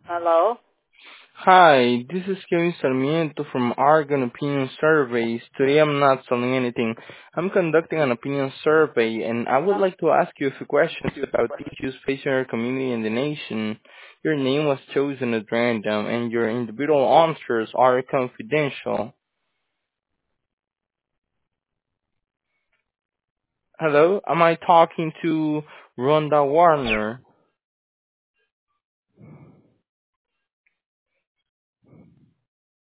Hello? Hi, this is Kevin Sarmiento from Argon Opinion Surveys. Today I'm not selling anything. I'm conducting an opinion survey and I would like to ask you a few questions about issues facing our community and the nation. Your name was chosen at random and your individual answers are confidential. Hello, am I talking to Rhonda Warner?